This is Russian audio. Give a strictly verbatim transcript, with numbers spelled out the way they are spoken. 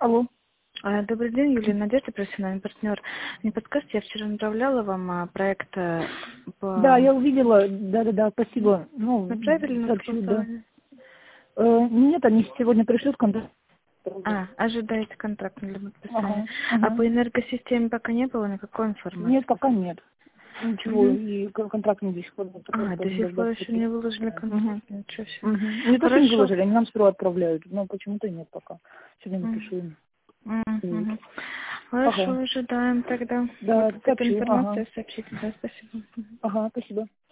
Алло. А, Добрый день, Юлия Надежда, профессиональный партнер. Не подскажите, я вчера направляла вам а, проект а, Да, по... я увидела, да-да-да, спасибо. Ну, Направили на сообщу, да. согласование? Э, нет, они сегодня пришлют контакт. А, ожидаете контракт для подписания. Ага, А ага. по энергосистеме пока не было никакой информации? Нет, пока нет. Ничего, Угу. и кон- контракт не до сих пор не А, до должен сих пор дождаться. еще не выложили Угу. контракт, ничего себе. Угу. Не то, что не Хорошо. выложили, они нам сперва отправляют, но почему-то нет пока. Сегодня напишу им. Вот. Угу. Хорошо, Ага. ожидаем тогда. Вот Да, какая-то сообщу, ага. информация сообщите, да, спасибо. Мгм. Ага, спасибо.